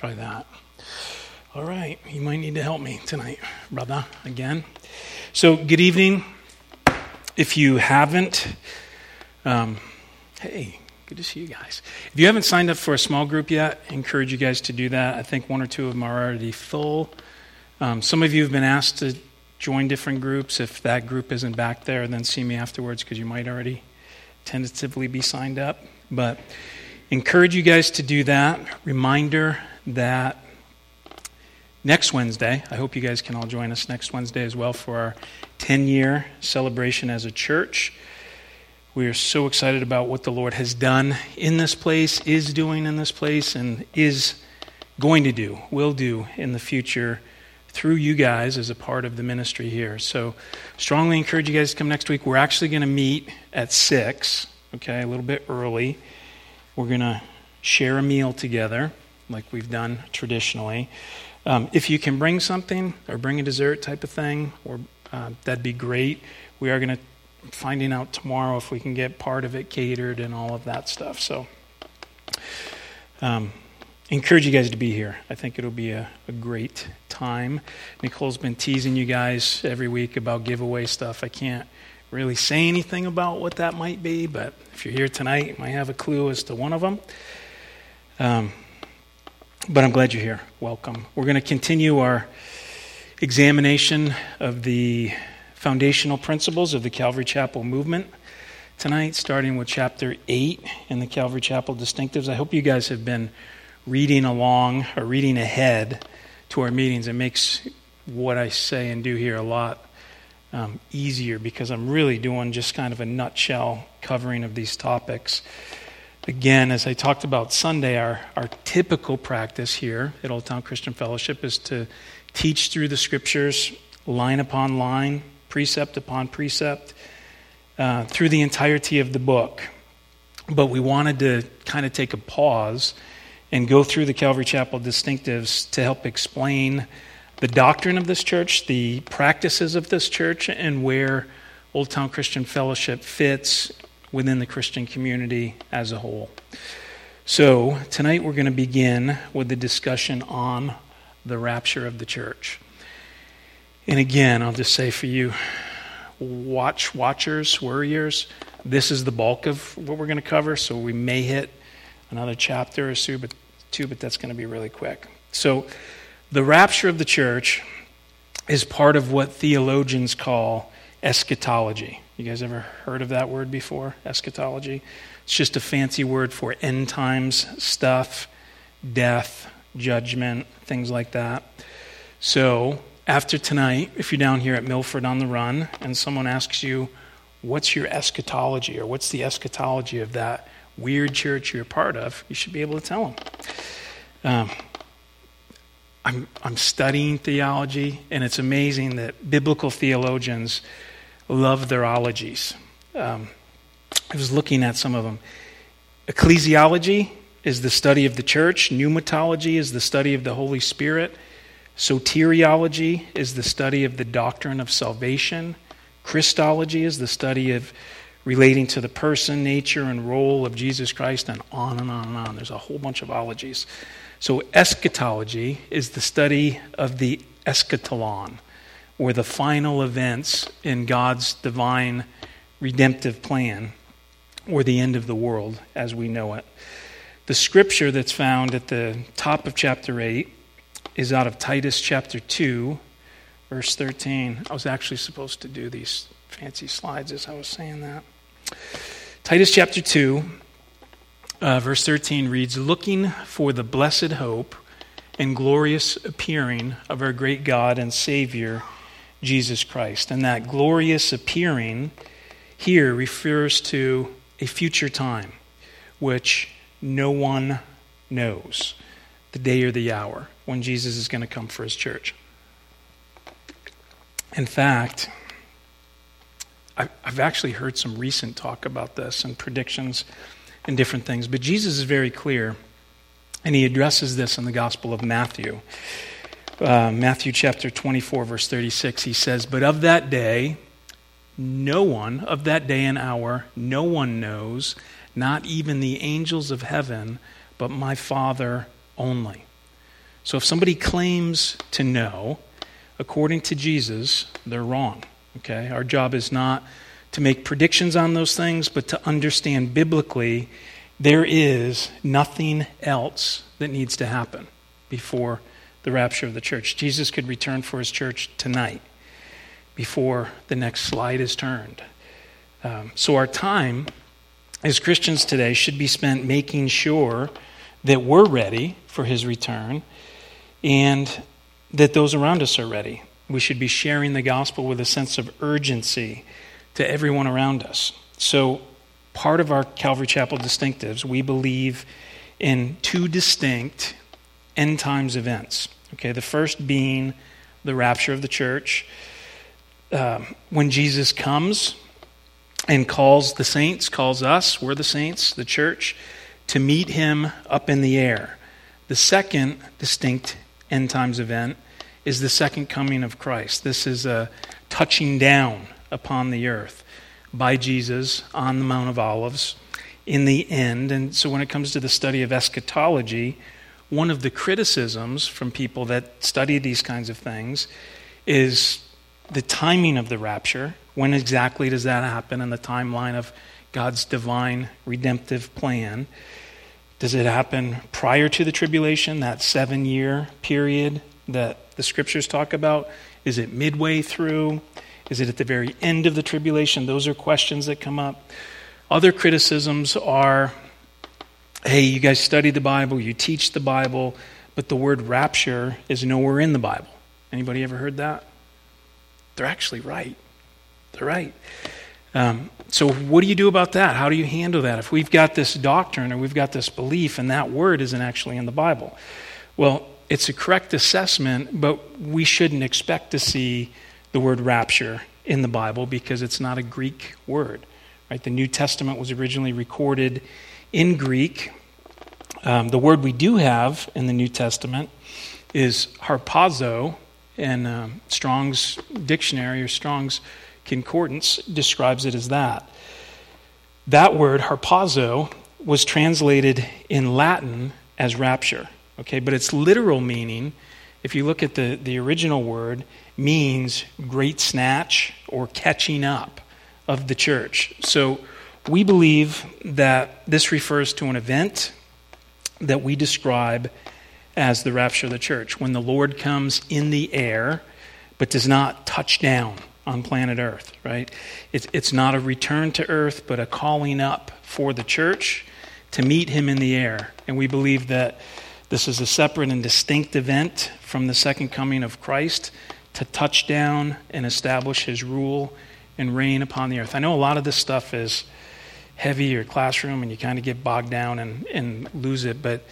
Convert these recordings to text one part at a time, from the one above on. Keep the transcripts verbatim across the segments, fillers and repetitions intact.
try that. All right, you might need to help me tonight, brother, again. So, good evening. If you haven't, um, hey, good to see you guys. If you haven't signed up for a small group yet, I encourage you guys to do that. I think one or two of them are already full. Um, some of you have been asked to join different groups. If that group isn't back there, then see me afterwards because you might already tentatively be signed up. But encourage you guys to do that. Reminder that next Wednesday, I hope you guys can all join us next Wednesday as well for our ten-year celebration as a church. We are so excited about what the Lord has done in this place, is doing in this place, and is going to do, will do in the future through you guys as a part of the ministry here. So strongly encourage you guys to come next week. We're actually going to meet at six, okay, a little bit early. We're going to share a meal together like we've done traditionally. Um, if you can bring something or bring a dessert type of thing, or uh, that'd be great. We are going to finding out tomorrow if we can get part of it catered and all of that stuff. So um, encourage you guys to be here. I think it'll be a, a great time. Nicole's been teasing you guys every week about giveaway stuff. I can't really say anything about what that might be, but if you're here tonight, you might have a clue as to one of them. Um, but I'm glad you're here. Welcome. We're going to continue our examination of the foundational principles of the Calvary Chapel movement tonight, starting with chapter eight in the Calvary Chapel Distinctives. I hope you guys have been reading along or reading ahead to our meetings. It makes what I say and do here a lot um, easier because I'm really doing just kind of a nutshell covering of these topics. Again, as I talked about Sunday, our, our typical practice here at Old Town Christian Fellowship is to teach through the Scriptures line upon line, precept upon precept, uh, through the entirety of the book. But we wanted to kind of take a pause and go through the Calvary Chapel Distinctives to help explain the doctrine of this church, the practices of this church, and where Old Town Christian Fellowship fits within the Christian community as a whole. So tonight we're going to begin with the discussion on the rapture of the church. And again, I'll just say for you watch watchers, worriers, this is the bulk of what we're going to cover, so we may hit another chapter or two, but, two, but that's going to be really quick. So the rapture of the church is part of what theologians call eschatology. You guys ever heard of that word before, eschatology? It's just a fancy word for end times stuff, death, judgment, things like that. So after tonight, if you're down here at Milford on the Run and someone asks you, what's your eschatology or what's the eschatology of that weird church you're a part of, you should be able to tell them. Um, I'm, I'm studying theology, and it's amazing that biblical theologians love their ologies. Um, I was looking at some of them. Ecclesiology is the study of the church. Pneumatology is the study of the Holy Spirit. Soteriology is the study of the doctrine of salvation. Christology is the study of relating to the person, nature, and role of Jesus Christ, and on and on and on. There's a whole bunch of ologies. So eschatology is the study of the eschatalon, or the final events in God's divine redemptive plan, or the end of the world as we know it. The scripture that's found at the top of chapter eight is out of Titus chapter two, verse thirteen. I was actually supposed to do these fancy slides as I was saying that. Titus chapter two, uh, verse thirteen reads, "Looking for the blessed hope and glorious appearing of our great God and Savior, Jesus Christ." And that glorious appearing here refers to a future time, which no one knows the day or the hour when Jesus is going to come for his church. In fact, I've actually heard some recent talk about this and predictions and different things, but Jesus is very clear, and he addresses this in the Gospel of Matthew. Uh, Matthew chapter twenty-four, verse thirty-six, he says, "But of that day, no one, of that day and hour, no one knows, not even the angels of heaven, but my Father only." So if somebody claims to know, according to Jesus, they're wrong. Okay? Our job is not to make predictions on those things, but to understand biblically there is nothing else that needs to happen before the rapture of the church. Jesus could return for his church tonight before the next slide is turned. Um, so our time as Christians today should be spent making sure that we're ready for his return and that those around us are ready. We should be sharing the gospel with a sense of urgency to everyone around us. So part of our Calvary Chapel distinctives, we believe in two distinct end times events. Okay, the first being the rapture of the church. Uh, when Jesus comes and calls the saints, calls us, we're the saints, the church, to meet him up in the air. The second distinct end times event is the second coming of Christ. This is a touching down upon the earth by Jesus on the Mount of Olives in the end. And so when it comes to the study of eschatology, one of the criticisms from people that study these kinds of things is the timing of the rapture. When exactly does that happen in the timeline of God's divine redemptive plan? Does it happen prior to the tribulation, that seven-year period that the scriptures talk about? Is it midway through? Is it at the very end of the tribulation? Those are questions that come up. Other criticisms are, hey, you guys study the Bible, you teach the Bible, but the word rapture is nowhere in the Bible. Anybody ever heard that? They're actually right. They're right. Um, so what do you do about that? How do you handle that? If we've got this doctrine or we've got this belief and that word isn't actually in the Bible. Well, it's a correct assessment, but we shouldn't expect to see the word rapture in the Bible because it's not a Greek word. Right? The New Testament was originally recorded in Greek. Um, the word we do have in the New Testament is harpazo, and um, Strong's Dictionary or Strong's Concordance describes it as that. That word, harpazo, was translated in Latin as rapture. Okay, but its literal meaning, if you look at the, the original word, means great snatch or catching up of the church. So we believe that this refers to an event that we describe as the rapture of the church, when the Lord comes in the air but does not touch down on planet Earth, right? It's, it's not a return to earth, but a calling up for the church to meet him in the air. And we believe that this is a separate and distinct event from the second coming of Christ to touch down and establish his rule and reign upon the earth. I know a lot of this stuff is heavy or classroom and you kind of get bogged down and, and lose it, but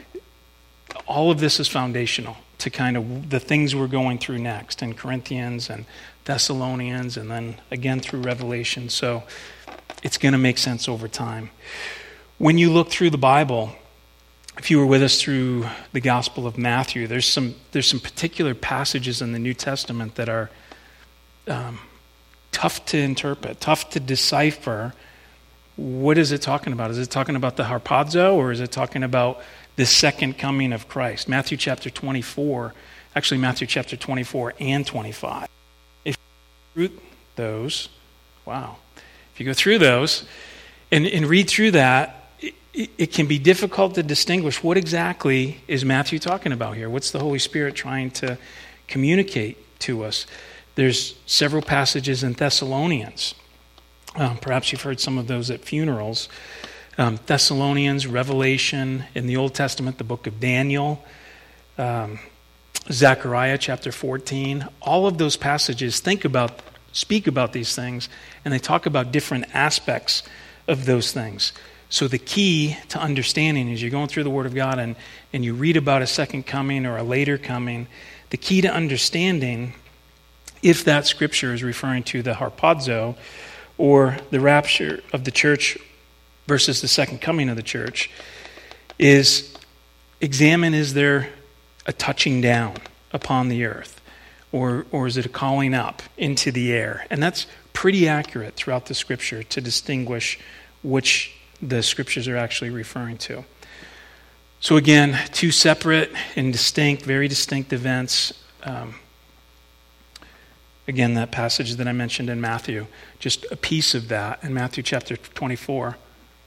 all of this is foundational to kind of the things we're going through next in Corinthians and Thessalonians and then again through Revelation. So it's going to make sense over time. When you look through the Bible, if you were with us through the Gospel of Matthew, there's some there's some particular passages in the New Testament that are um, tough to interpret, tough to decipher. What is it talking about? Is it talking about the harpazo, or is it talking about the second coming of Christ? Matthew chapter twenty-four, actually Matthew chapter twenty-four and twenty-five. If you read through those, wow. If you go through those and, and read through that, it, it can be difficult to distinguish what exactly is Matthew talking about here. What's the Holy Spirit trying to communicate to us? There's several passages in Thessalonians. Um, perhaps you've heard some of those at funerals. Um, Thessalonians, Revelation, in the Old Testament, the book of Daniel, um, Zechariah chapter fourteen. All of those passages think about, speak about these things, and they talk about different aspects of those things. So the key to understanding is you're going through the Word of God and, and you read about a second coming or a later coming. The key to understanding if that scripture is referring to the harpazo or the rapture of the church versus the second coming of the church is examine, is there a touching down upon the earth, or or is it a calling up into the air? And that's pretty accurate throughout the scripture to distinguish which the scriptures are actually referring to. So again, two separate and distinct, very distinct events. Um, again, that passage that I mentioned in Matthew, just a piece of that in Matthew chapter twenty-four.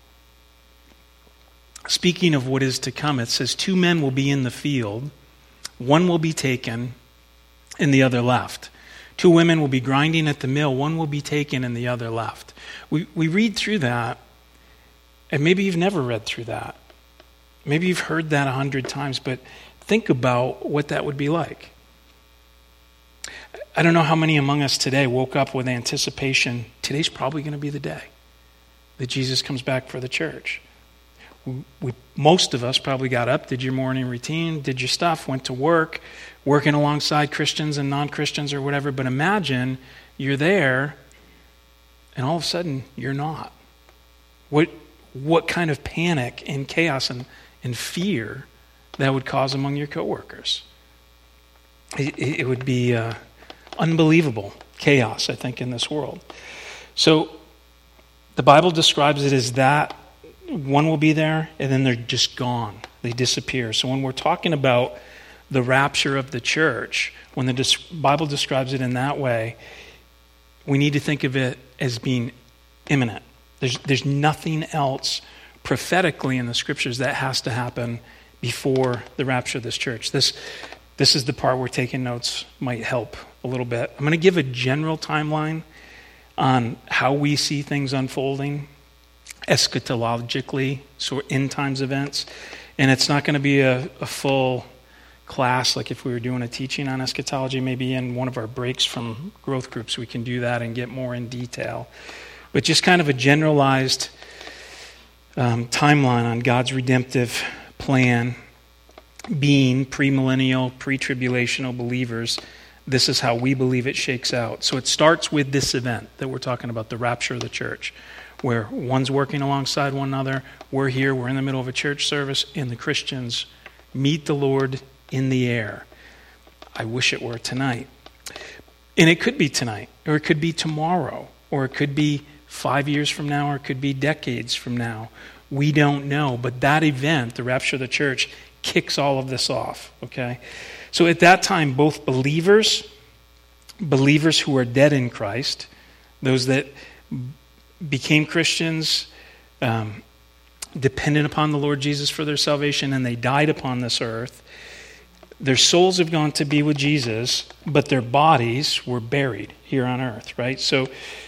Speaking of what is to come, it says, two men will be in the field, one will be taken and the other left. Two women will be grinding at the mill, one will be taken and the other left. We we read through that, and maybe you've never read through that. Maybe you've heard that a hundred times, but think about what that would be like. I don't know how many among us today woke up with anticipation, today's probably going to be the day that Jesus comes back for the church. We, we, most of us probably got up, did your morning routine, did your stuff, went to work, working alongside Christians and non-Christians or whatever, but imagine you're there and all of a sudden you're not. What what kind of panic and chaos and, and fear that would cause among your coworkers. It, it would be uh, unbelievable chaos, I think, in this world. So the Bible describes it as that one will be there and then they're just gone. They disappear. So when we're talking about the rapture of the church, when the dis- Bible describes it in that way, we need to think of it as being imminent. There's, there's nothing else prophetically in the scriptures that has to happen before the rapture of this church. This, this is the part where taking notes might help a little bit. I'm going to give a general timeline on how we see things unfolding eschatologically, so end times events. And it's not going to be a, a full class, like if we were doing a teaching on eschatology, maybe in one of our breaks from growth groups, we can do that and get more in detail. But just kind of a generalized um, timeline on God's redemptive plan, being premillennial, pre-tribulational believers. This is how we believe it shakes out. So it starts with this event that we're talking about, the rapture of the church, where one's working alongside one another. We're here, we're in the middle of a church service, and the Christians meet the Lord in the air. I wish it were tonight. And it could be tonight, or it could be tomorrow, or it could be five years from now, or it could be decades from now. We don't know. But that event, the rapture of the church, kicks all of this off, okay? So at that time, both believers, believers who are dead in Christ, those that became Christians, um, dependent upon the Lord Jesus for their salvation, and they died upon this earth, their souls have gone to be with Jesus, but their bodies were buried here on earth, right? So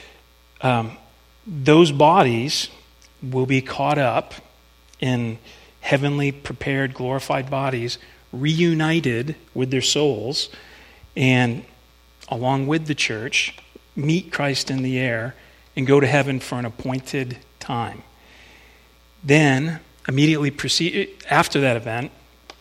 um, those bodies will be caught up in heavenly prepared, glorified bodies, reunited with their souls, and along with the church, meet Christ in the air and go to heaven for an appointed time. Then, immediately proceed, after that event,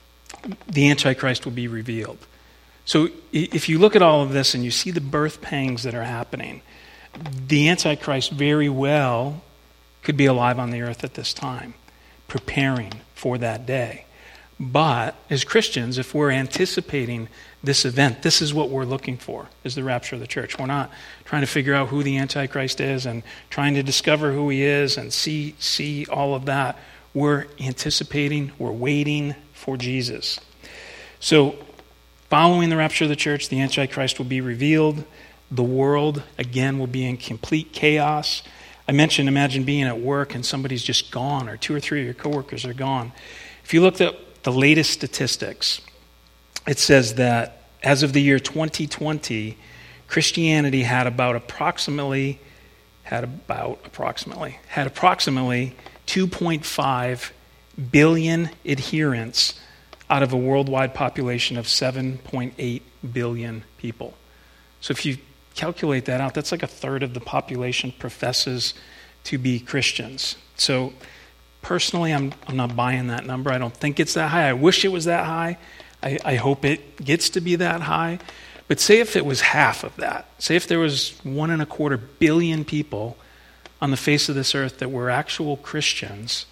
the Antichrist will be revealed. So if you look at all of this and you see the birth pangs that are happening, the Antichrist very well could be alive on the earth at this time, preparing for that day. But as Christians, if we're anticipating this event, this is what we're looking for, is the rapture of the church. We're not trying to figure out who the Antichrist is and trying to discover who he is and see, see all of that. We're anticipating, we're waiting for Jesus. So following the rapture of the church, the Antichrist will be revealed. The world, again, will be in complete chaos. I mentioned, imagine being at work and somebody's just gone, or two or three of your coworkers are gone. If you looked at the latest statistics, it says that as of the year twenty twenty, Christianity had about approximately, had about approximately, had approximately two point five billion adherents out of a worldwide population of seven point eight billion people. So if you calculate that out, that's like a third of the population professes to be Christians. So personally, I'm I'm not buying that number. I don't think it's that high. I wish it was that high. I, I hope it gets to be that high. But say if it was half of that. Say if there was one and a quarter billion people on the face of this earth that were actual Christians,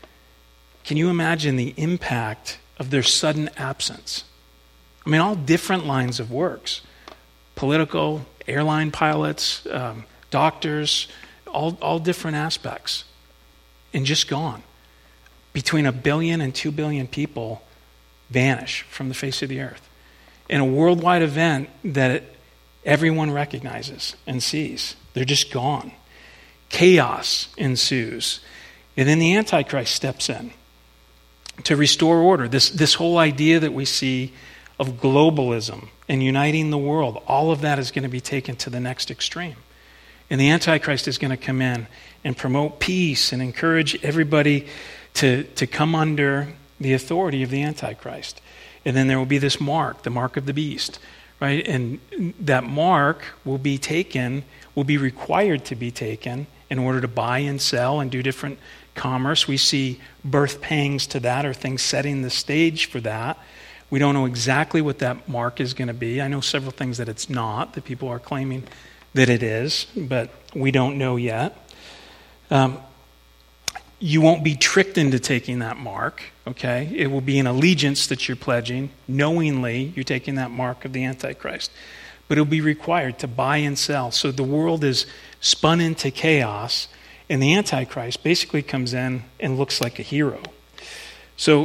can you imagine the impact of their sudden absence? I mean, all different lines of works. Political, airline pilots, um, doctors, all, all different aspects. And just gone. between a billion and two billion people vanish from the face of the earth. In a worldwide event that everyone recognizes and sees. They're just gone. Chaos ensues. And then the Antichrist steps in to restore order. This, this whole idea that we see of globalism and uniting the world, all of that is going to be taken to the next extreme. And the Antichrist is going to come in and promote peace and encourage everybody to, to come under the authority of the Antichrist. And then there will be this mark, the mark of the beast, right? And that mark will be taken, will be required to be taken in order to buy and sell and do different commerce. We see birth pangs to that, or things setting the stage for that. We don't know exactly what that mark is going to be. I know several things that it's not, that people are claiming that it is, but we don't know yet. Um, you won't be tricked into taking that mark, okay? It will be an allegiance that you're pledging. Knowingly, you're taking that mark of the Antichrist. But it'll be required to buy and sell. So the world is spun into chaos, and the Antichrist basically comes in and looks like a hero. So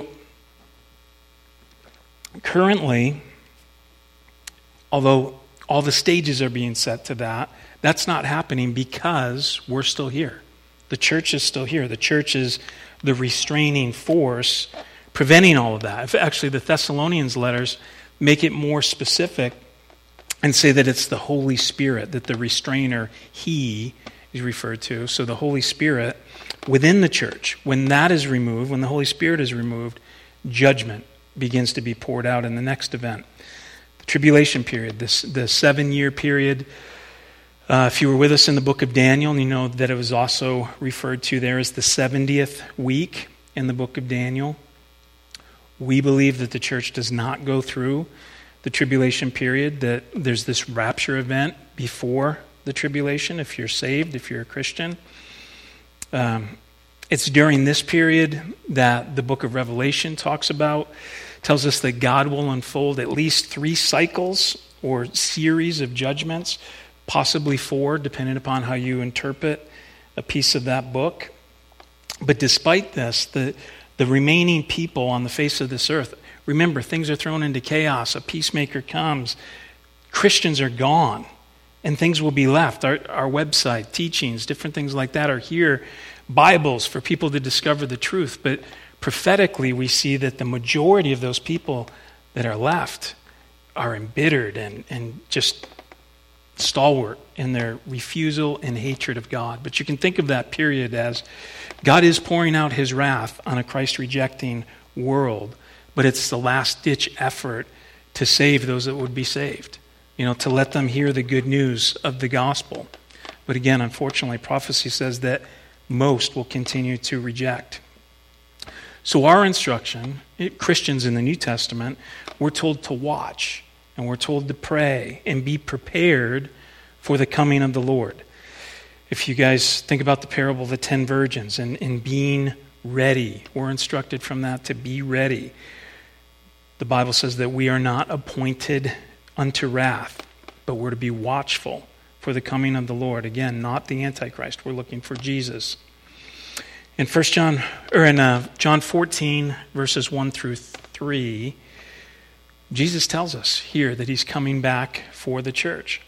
currently, although all the stages are being set to that, that's not happening because we're still here. The church is still here. The church is the restraining force preventing all of that. Actually, the Thessalonians letters make it more specific and say that it's the Holy Spirit, that the restrainer, he, is referred to. So the Holy Spirit within the church, when that is removed, when the Holy Spirit is removed, judgment begins to be poured out in the next event. The tribulation period, this the seven-year period. Uh, if you were with us in the book of Daniel, you know that it was also referred to there as the seventieth week in the book of Daniel. We believe that the church does not go through the tribulation period, that there's this rapture event before the tribulation, if you're saved, if you're a Christian. Um, it's during this period that the book of Revelation talks about, tells us that God will unfold at least three cycles or series of judgments, possibly four, depending upon how you interpret a piece of that book. But despite this, the, the remaining people on the face of this earth, remember, things are thrown into chaos. A peacemaker comes. Christians are gone, and things will be left. Our, our website, teachings, different things like that are here. Bibles for people to discover the truth. But prophetically, we see that the majority of those people that are left are embittered and, and just stalwart in their refusal and hatred of God. But you can think of that period as God is pouring out his wrath on a Christ-rejecting world, but it's the last-ditch effort to save those that would be saved, you know, to let them hear the good news of the gospel. But again, unfortunately, prophecy says that most will continue to reject. So our instruction, Christians in the New Testament, we're told to watch, and we're told to pray and be prepared for the coming of the Lord. If you guys think about the parable of the ten virgins and, and being ready, we're instructed from that to be ready. The Bible says that we are not appointed unto wrath, but we're to be watchful for the coming of the Lord. Again, not the Antichrist. We're looking for Jesus. In First John, or in uh, John fourteen, verses one through three, Jesus tells us here that he's coming back for the church.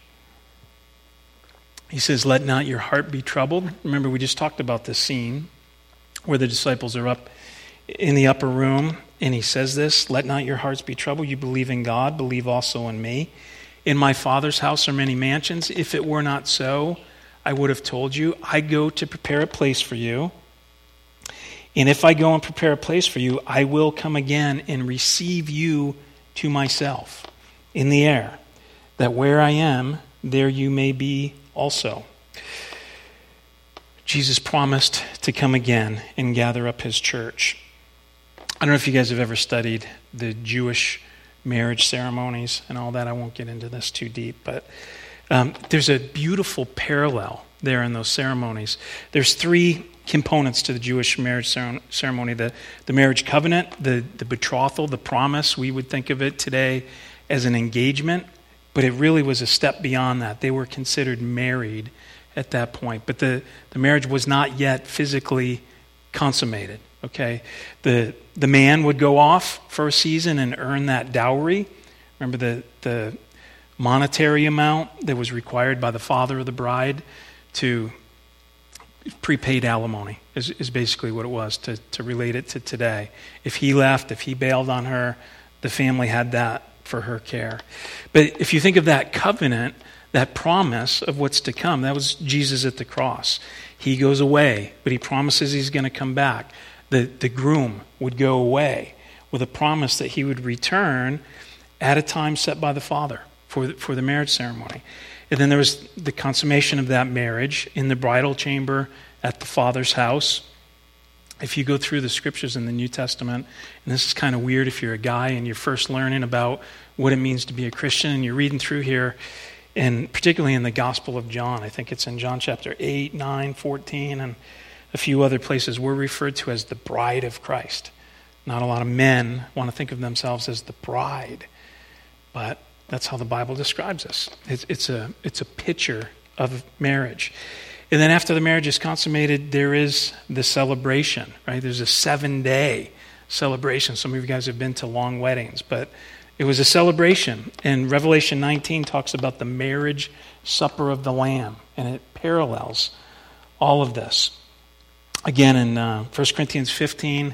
He says, "Let not your heart be troubled." Remember, we just talked about this scene where the disciples are up in the upper room, and he says this, "Let not your hearts be troubled. You believe in God, believe also in me. In my Father's house are many mansions. If it were not so, I would have told you. I go to prepare a place for you. And if I go and prepare a place for you, I will come again and receive you to myself in the air, that where I am, there you may be also." Jesus promised to come again and gather up his church. I don't know if you guys have ever studied the Jewish marriage ceremonies and all that. I won't get into this too deep, but um, there's a beautiful parallel there in those ceremonies. There's three components to the Jewish marriage ceremony: the, the marriage covenant, the, the betrothal, the promise. We would think of it today as an engagement, but it really was a step beyond that. They were considered married at that point, but the, the marriage was not yet physically consummated. Okay, the the man would go off for a season and earn that dowry. Remember the the monetary amount that was required by the father of the bride to prepaid alimony is, is basically what it was, to, to relate it to today. If he left, if he bailed on her, the family had that for her care. But if you think of that covenant, that promise of what's to come, that was Jesus at the cross. He goes away, but he promises he's going to come back. The, the groom would go away with a promise that he would return at a time set by the Father for the, for the marriage ceremony. And then there was the consummation of that marriage in the bridal chamber at the Father's house. If you go through the scriptures in the New Testament, and this is kind of weird if you're a guy and you're first learning about what it means to be a Christian, and you're reading through here, and particularly in the Gospel of John, I think it's in John chapter eight, nine, fourteen, and a few other places, we're referred to as the bride of Christ. Not a lot of men want to think of themselves as the bride, but that's how the Bible describes us. It's, it's a it's a picture of marriage. And then after the marriage is consummated, there is the celebration, right? There's a seven-day celebration. Some of you guys have been to long weddings, but it was a celebration. And Revelation nineteen talks about the marriage supper of the Lamb, and it parallels all of this. Again, in uh, First Corinthians fifteen,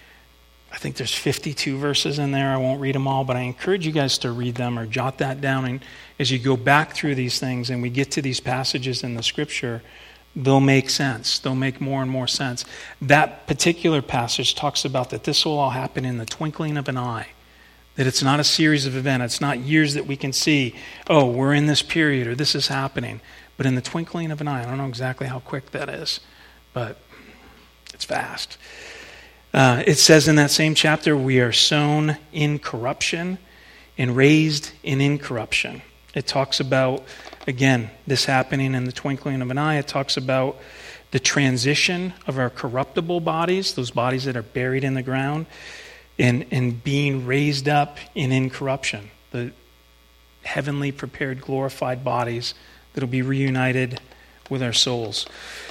I think there's fifty-two verses in there. I won't read them all, but I encourage you guys to read them or jot that down. And as you go back through these things and we get to these passages in the scripture, they'll make sense. They'll make more and more sense. That particular passage talks about that this will all happen in the twinkling of an eye. That it's not a series of events. It's not years that we can see, oh, we're in this period or this is happening. But in the twinkling of an eye, I don't know exactly how quick that is, but it's fast. Uh, it says in that same chapter, we are sown in corruption and raised in incorruption. It talks about, again, this happening in the twinkling of an eye. It talks about the transition of our corruptible bodies, those bodies that are buried in the ground, and, and being raised up in incorruption, the heavenly prepared glorified bodies that will be reunited with our souls.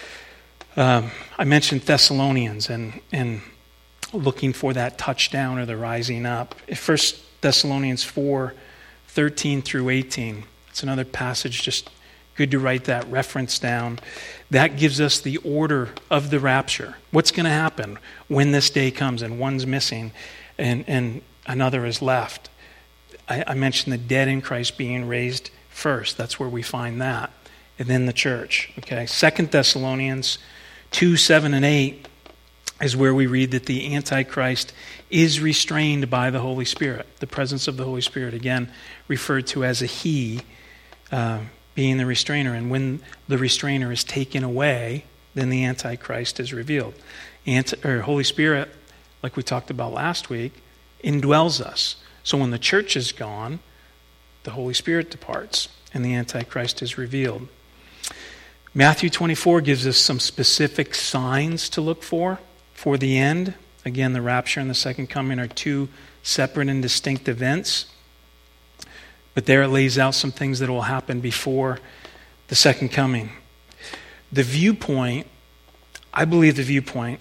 Um, I mentioned Thessalonians and and looking for that touchdown or the rising up. First Thessalonians four, thirteen through eighteen. It's another passage, just good to write that reference down. That gives us the order of the rapture. What's going to happen when this day comes and one's missing and, and another is left? I, I mentioned the dead in Christ being raised first. That's where we find that. And then the church. Okay. Second Thessalonians two, seven, and eight is where we read that the Antichrist is restrained by the Holy Spirit. The presence of the Holy Spirit, again, referred to as a he, uh, being the restrainer. And when the restrainer is taken away, then the Antichrist is revealed. Anti- or Holy Spirit, like we talked about last week, indwells us. So when the church is gone, the Holy Spirit departs and the Antichrist is revealed. Matthew twenty-four gives us some specific signs to look for. For the end, again, the rapture and the second coming are two separate and distinct events. But there it lays out some things that will happen before the second coming. The viewpoint, I believe the viewpoint,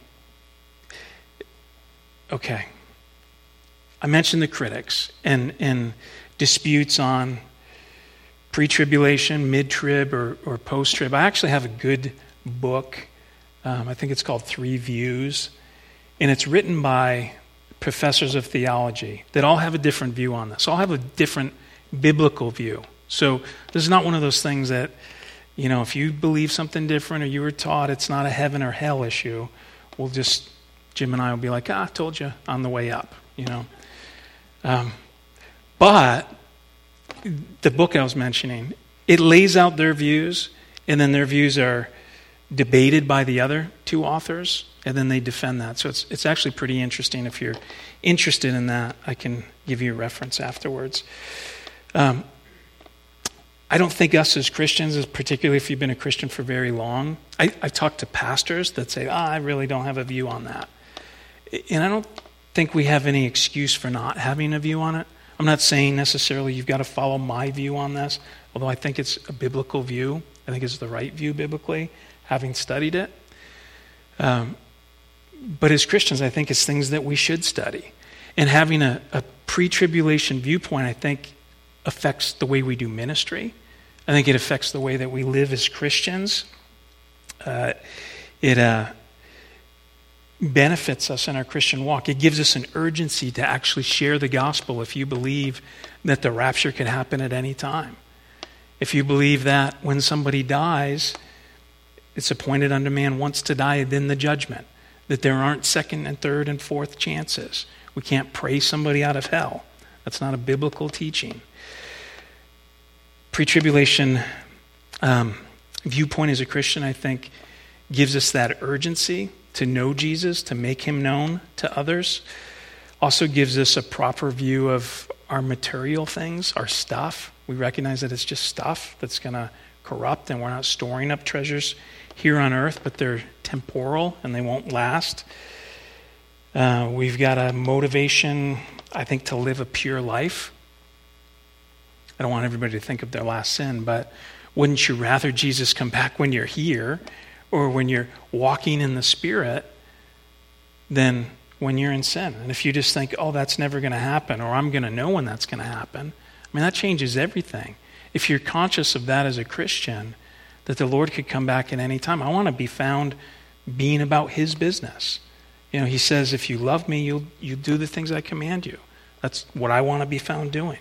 okay, I mentioned the critics and, and disputes on pre-tribulation, mid-trib, or, or post-trib. I actually have a good book. Um, I think it's called Three Views, and it's written by professors of theology that all have a different view on this. All have a different biblical view. So this is not one of those things that, you know, if you believe something different or you were taught it's not a heaven or hell issue, we'll just, Jim and I will be like, ah, I told you on the way up, you know. Um, but the book I was mentioning, it lays out their views, and then their views are debated by the other two authors, and then they defend that. So it's it's actually pretty interesting. If you're interested in that, I can give you a reference afterwards. Um, I don't think us as Christians, particularly if you've been a Christian for very long, I, I've talked to pastors that say, ah, I really don't have a view on that. And I don't think we have any excuse for not having a view on it. I'm not saying necessarily you've got to follow my view on this, although I think it's a biblical view. I think it's the right view biblically, having studied it. Um, but as Christians, I think it's things that we should study. And having a, a pre-tribulation viewpoint, I think, affects the way we do ministry. I think it affects the way that we live as Christians. Uh, it uh, benefits us in our Christian walk. It gives us an urgency to actually share the gospel if you believe that the rapture could happen at any time. If you believe that when somebody dies, it's appointed unto man once to die, then the judgment. That there aren't second and third and fourth chances. We can't pray somebody out of hell. That's not a biblical teaching. Pre-tribulation um, viewpoint as a Christian, I think, gives us that urgency to know Jesus, to make him known to others. Also gives us a proper view of our material things, our stuff. We recognize that it's just stuff that's going to corrupt, and we're not storing up treasures here on earth, but they're temporal and they won't last. Uh, we've got a motivation, I think, to live a pure life. I don't want everybody to think of their last sin, but wouldn't you rather Jesus come back when you're here or when you're walking in the Spirit than when you're in sin? And if you just think, oh, that's never going to happen, or I'm going to know when that's going to happen, I mean, that changes everything. If you're conscious of that as a Christian, that the Lord could come back at any time, I want to be found being about his business. You know, he says, if you love me, you'll, you'll do the things I command you. That's what I want to be found doing.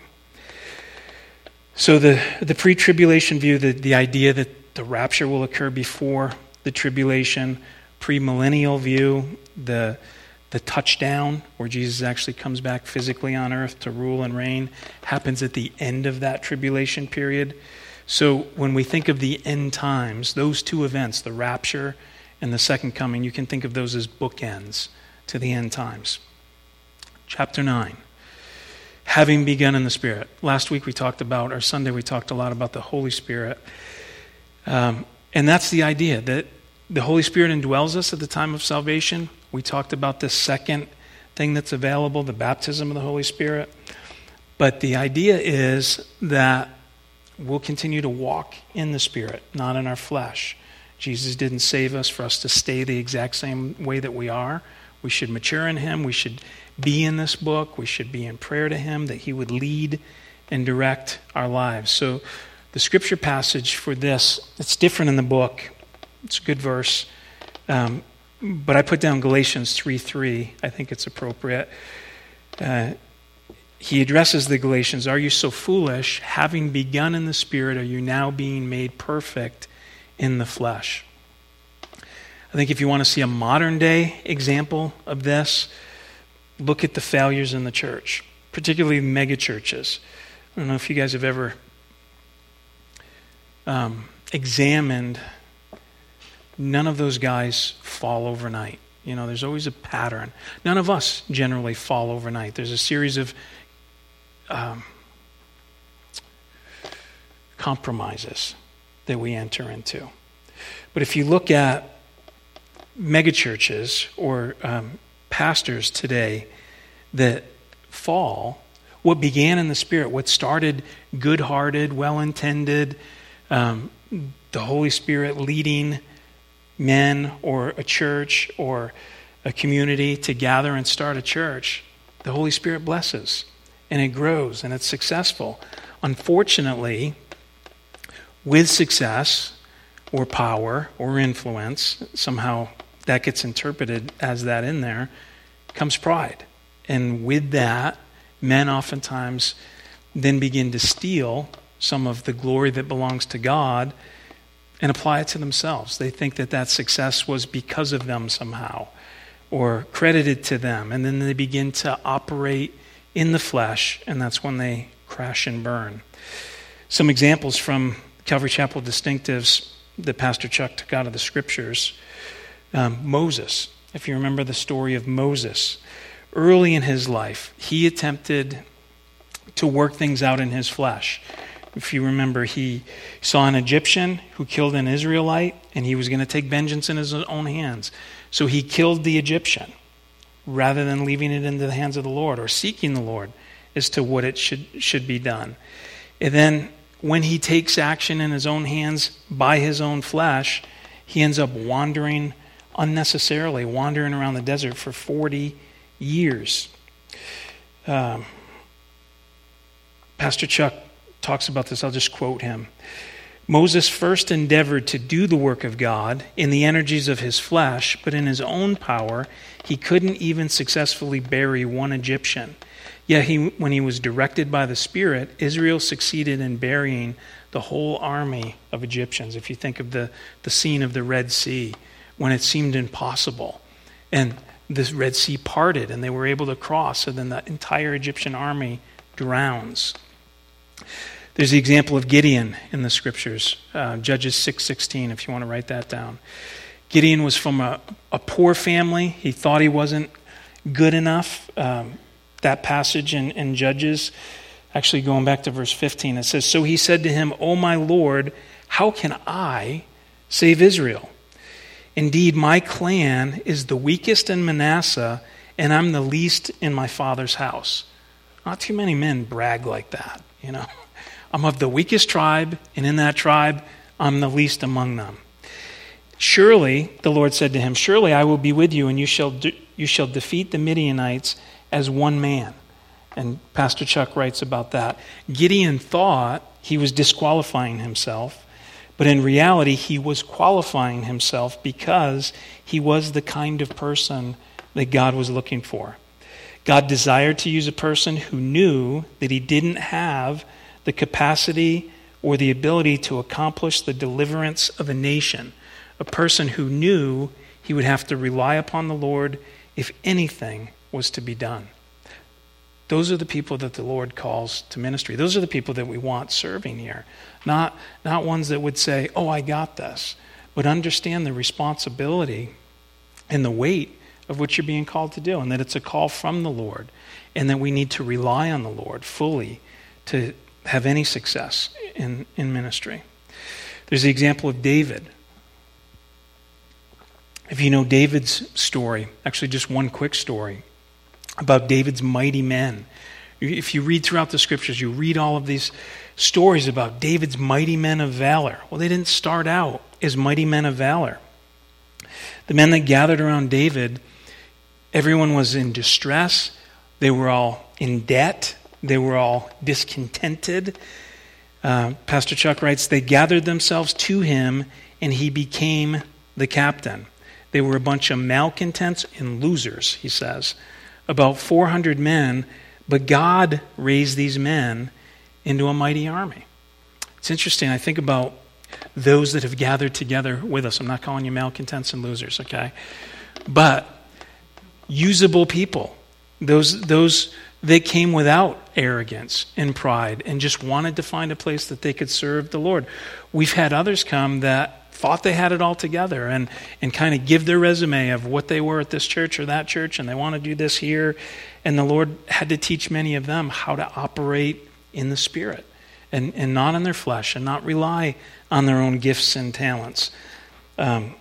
So the, the pre-tribulation view, the, the idea that the rapture will occur before the tribulation, pre-millennial view, the, the touchdown, where Jesus actually comes back physically on earth to rule and reign, happens at the end of that tribulation period. So when we think of the end times, those two events, the rapture and the second coming, you can think of those as bookends to the end times. Chapter nine, having begun in the Spirit. Last week we talked about, or Sunday we talked a lot about the Holy Spirit. Um, and that's the idea, that the Holy Spirit indwells us at the time of salvation. We talked about this second thing that's available, the baptism of the Holy Spirit. But the idea is that we'll continue to walk in the Spirit, not in our flesh. Jesus didn't save us for us to stay the exact same way that we are. We should mature in him. We should be in this book. We should be in prayer to him that he would lead and direct our lives. So the scripture passage for this, it's different in the book. It's a good verse. Um, but I put down Galatians three three. I think it's appropriate. Uh, He addresses the Galatians, are you so foolish? Having begun in the Spirit, are you now being made perfect in the flesh? I think if you want to see a modern day example of this, look at the failures in the church, particularly mega churches. I don't know if you guys have ever um, examined, none of those guys fall overnight. You know, there's always a pattern. None of us generally fall overnight. There's a series of Um, compromises that we enter into. But if you look at megachurches or um, pastors today that fall, what began in the Spirit, what started good-hearted, well-intended, um, the Holy Spirit leading men or a church or a community to gather and start a church, the Holy Spirit blesses. And it grows, and it's successful. Unfortunately, with success or power or influence, somehow that gets interpreted as that in there, comes pride. And with that, men oftentimes then begin to steal some of the glory that belongs to God and apply it to themselves. They think that that success was because of them somehow or credited to them. And then they begin to operate in the flesh, and that's when they crash and burn. Some examples from Calvary Chapel Distinctives that Pastor Chuck took out of the scriptures. Um, Moses, if you remember the story of Moses, early in his life, he attempted to work things out in his flesh. If you remember, he saw an Egyptian who killed an Israelite, and he was going to take vengeance in his own hands. So he killed the Egyptian, rather than leaving it into the hands of the Lord or seeking the Lord as to what it should should be done. And then when he takes action in his own hands by his own flesh, he ends up wandering unnecessarily, wandering around the desert for forty years. Um, Pastor Chuck talks about this. I'll just quote him. Moses first endeavored to do the work of God in the energies of his flesh, but in his own power, he couldn't even successfully bury one Egyptian. Yet he, when he was directed by the Spirit, Israel succeeded in burying the whole army of Egyptians. If you think of the, the scene of the Red Sea, when it seemed impossible, and this Red Sea parted, and they were able to cross, and then the entire Egyptian army drowns. There's the example of Gideon in the scriptures, uh, Judges six sixteen, if you want to write that down. Gideon was from a, a poor family. He thought he wasn't good enough. Um, that passage in, in Judges, actually going back to verse fifteen, it says, "So he said to him, 'O my Lord, how can I save Israel? Indeed, my clan is the weakest in Manasseh, and I'm the least in my father's house.'" Not too many men brag like that, you know. I'm of the weakest tribe, and in that tribe, I'm the least among them. "Surely," the Lord said to him, "surely I will be with you, and you shall de- you shall defeat the Midianites as one man." And Pastor Chuck writes about that. Gideon thought he was disqualifying himself, but in reality, he was qualifying himself because he was the kind of person that God was looking for. God desired to use a person who knew that he didn't have the capacity or the ability to accomplish the deliverance of a nation. A person who knew he would have to rely upon the Lord if anything was to be done. Those are the people that the Lord calls to ministry. Those are the people that we want serving here. Not, not ones that would say, "Oh, I got this," but understand the responsibility and the weight of what you're being called to do, and that it's a call from the Lord, and that we need to rely on the Lord fully to have any success in, in ministry. There's the example of David. If you know David's story, actually just one quick story about David's mighty men. If you read throughout the scriptures, you read all of these stories about David's mighty men of valor. Well, they didn't start out as mighty men of valor. The men that gathered around David, everyone was in distress. They were all in debt. They were all discontented. Uh, Pastor Chuck writes, "They gathered themselves to him, and he became the captain." They were a bunch of malcontents and losers, he says. About four hundred men, but God raised these men into a mighty army. It's interesting. I think about those that have gathered together with us. I'm not calling you malcontents and losers, okay? But usable people. Those, those that came without arrogance and pride and just wanted to find a place that they could serve the Lord. We've had others come that thought they had it all together and, and kind of give their resume of what they were at this church or that church, and they want to do this here. And the Lord had to teach many of them how to operate in the Spirit and, and not in their flesh and not rely on their own gifts and talents. Um,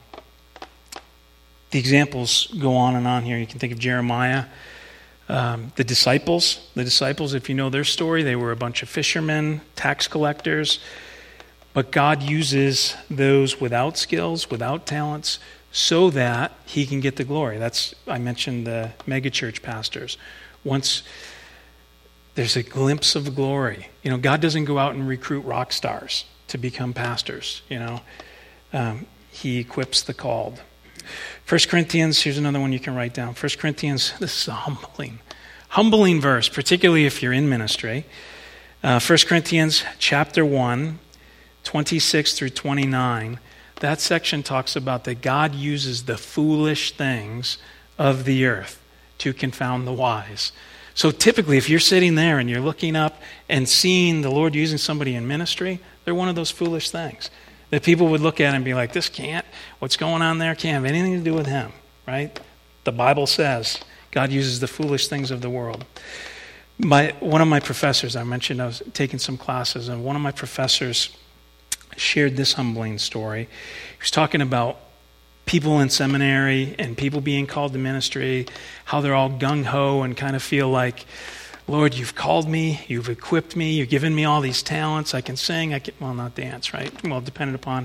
the examples go on and on here. You can think of Jeremiah. Um, the disciples, the disciples, if you know their story, they were a bunch of fishermen, tax collectors. But God uses those without skills, without talents, so that he can get the glory. That's, I mentioned the megachurch pastors. Once there's a glimpse of glory, you know, God doesn't go out and recruit rock stars to become pastors, you know. Um, he equips the called. First Corinthians, here's another one you can write down. First Corinthians, this is a humbling, humbling verse, particularly if you're in ministry. Uh, First Corinthians chapter one, twenty-six through twenty-nine, that section talks about that God uses the foolish things of the earth to confound the wise. So typically, if you're sitting there and you're looking up and seeing the Lord using somebody in ministry, they're one of those foolish things that people would look at and be like, this can't, what's going on there can't have anything to do with him, right? The Bible says God uses the foolish things of the world. My, one of my professors, I mentioned I was taking some classes, and one of my professors shared this humbling story. He was talking about people in seminary and people being called to ministry, how they're all gung-ho and kind of feel like, Lord, you've called me, you've equipped me, you've given me all these talents, I can sing, I can, well, not dance, right? Well, depending upon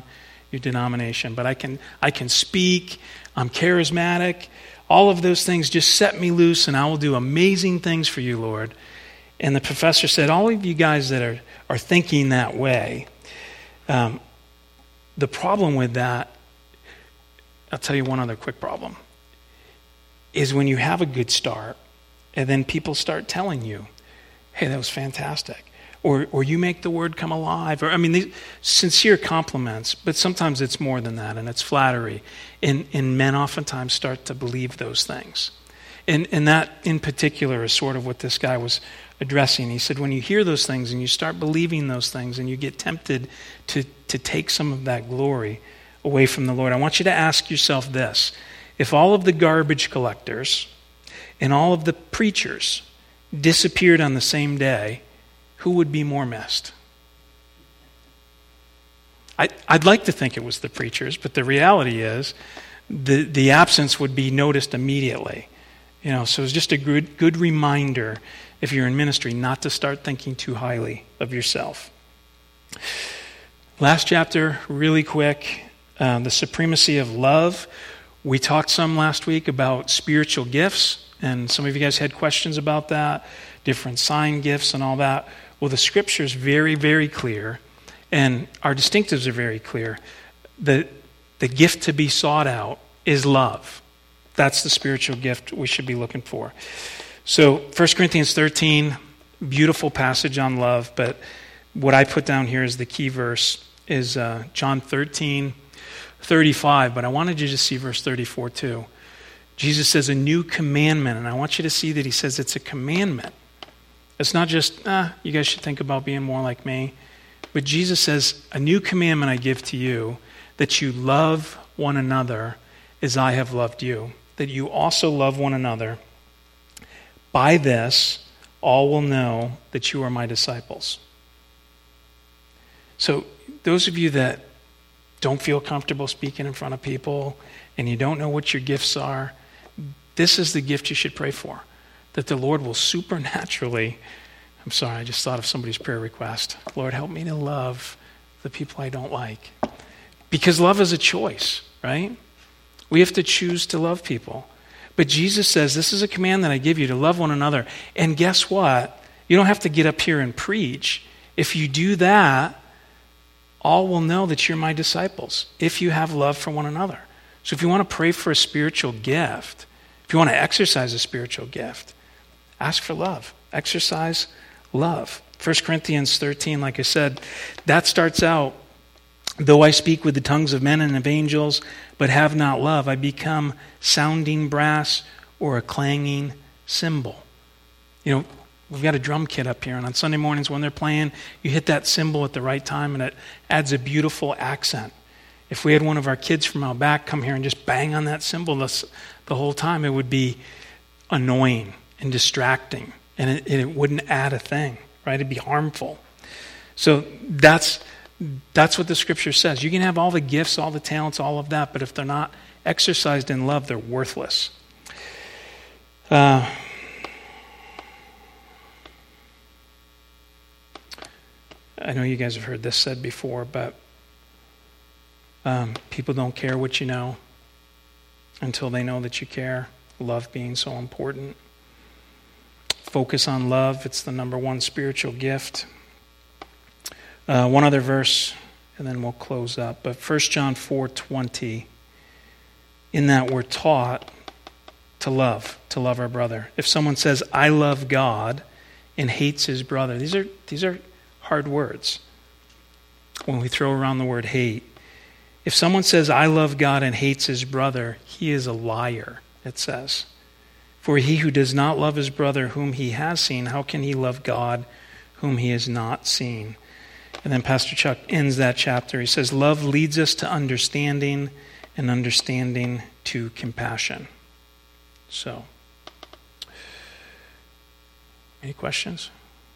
your denomination, but I can I can speak, I'm charismatic. All of those things just set me loose and I will do amazing things for you, Lord. And the professor said, all of you guys that are, are thinking that way, um, the problem with that, I'll tell you one other quick problem, is when you have a good start and then people start telling you, hey, that was fantastic. Or or you make the word come alive. Or I mean, these sincere compliments, but sometimes it's more than that, and it's flattery. And, and men oftentimes start to believe those things. And, and that in particular is sort of what this guy was addressing. He said, when you hear those things and you start believing those things and you get tempted to, to take some of that glory away from the Lord, I want you to ask yourself this. If all of the garbage collectors and all of the preachers disappeared on the same day, who would be more missed? I, I'd like to think it was the preachers, but the reality is the, the absence would be noticed immediately. You know, so it's just a good, good reminder, if you're in ministry, not to start thinking too highly of yourself. Last chapter, really quick, uh, the supremacy of love. We talked some last week about spiritual gifts, and some of you guys had questions about that, different sign gifts and all that. Well, the scripture is very, very clear, and our distinctives are very clear. The, the gift to be sought out is love. That's the spiritual gift we should be looking for. So First Corinthians thirteen, beautiful passage on love, but what I put down here as the key verse is uh, John thirteen, thirty-five, but I wanted you to see verse thirty-four too. Jesus says a new commandment, and I want you to see that he says it's a commandment. It's not just, ah, you guys should think about being more like me. But Jesus says, a new commandment I give to you, that you love one another as I have loved you, that you also love one another. By this, all will know that you are my disciples. So those of you that don't feel comfortable speaking in front of people and you don't know what your gifts are, this is the gift you should pray for. That the Lord will supernaturally, I'm sorry, I just thought of somebody's prayer request. Lord, help me to love the people I don't like. Because love is a choice, right? We have to choose to love people. But Jesus says, this is a command that I give you, to love one another. And guess what? You don't have to get up here and preach. If you do that, all will know that you're my disciples, if you have love for one another. So if you want to pray for a spiritual gift, if you want to exercise a spiritual gift, ask for love. Exercise love. First Corinthians thirteen, like I said, that starts out, though I speak with the tongues of men and of angels, but have not love, I become sounding brass or a clanging cymbal. You know, we've got a drum kit up here, and on Sunday mornings when they're playing, you hit that cymbal at the right time, and it adds a beautiful accent. If we had one of our kids from out back come here and just bang on that cymbal the, the whole time, it would be annoying and distracting, and it, it wouldn't add a thing, right? It'd be harmful. So that's that's what the scripture says. You can have all the gifts, all the talents, all of that, but if they're not exercised in love, they're worthless. Uh, I know you guys have heard this said before, but um, people don't care what you know until they know that you care. Love being so important. Focus on love. It's the number one spiritual gift. Uh, one other verse, and then we'll close up. But First John four twenty, in that we're taught to love, to love our brother. If someone says, I love God, and hates his brother, these are these are hard words when we throw around the word hate. If someone says, I love God, and hates his brother, he is a liar, it says. For he who does not love his brother whom he has seen, how can he love God whom he has not seen? And then Pastor Chuck ends that chapter. He says, love leads us to understanding, and understanding to compassion. So, any questions?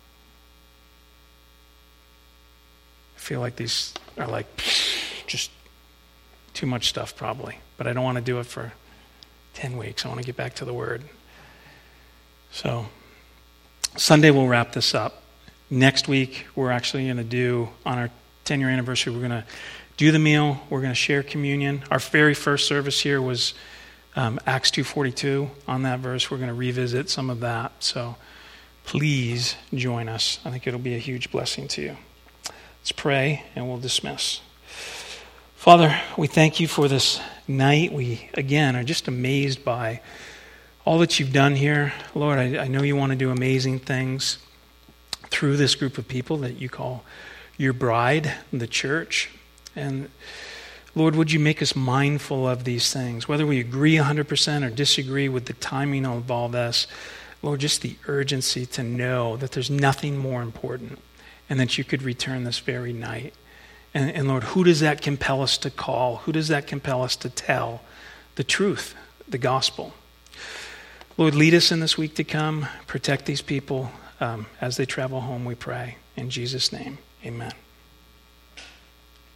I feel like these are like just too much stuff probably, but I don't want to do it for ten weeks. I want to get back to the Word. So, Sunday we'll wrap this up. Next week we're actually going to do, on our ten-year anniversary, we're going to do the meal. We're going to share communion. Our very first service here was um, Acts two forty-two on that verse. We're going to revisit some of that. So please join us. I think it'll be a huge blessing to you. Let's pray and we'll dismiss. Father, we thank you for this night. We, again, are just amazed by all that you've done here. Lord, I, I know you want to do amazing things through this group of people that you call your bride, the church. And Lord, would you make us mindful of these things, whether we agree one hundred percent or disagree with the timing of all this. Lord, just the urgency to know that there's nothing more important and that you could return this very night. And, and Lord, who does that compel us to call? Who does that compel us to tell the truth, the gospel? Lord, lead us in this week to come. Protect these people um, as they travel home, we pray. In Jesus' name, amen.